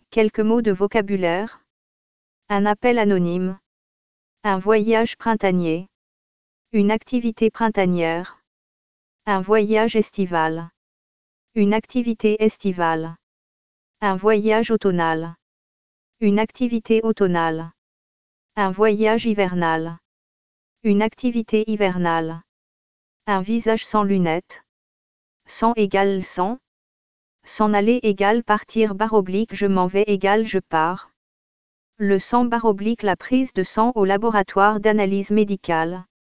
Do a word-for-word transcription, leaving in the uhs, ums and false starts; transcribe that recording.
Quelques mots de vocabulaire. Un appel anonyme. Un voyage printanier. Une activité printanière. Un voyage estival. Une activité estivale. Un voyage automnal. Une activité automnale. Un voyage hivernal. Une activité hivernale. Un visage sans lunettes. Sans égale sans. S'en aller égale partir barre oblique je m'en vais égale je pars. Le sang barre oblique la prise de sang au laboratoire d'analyse médicale.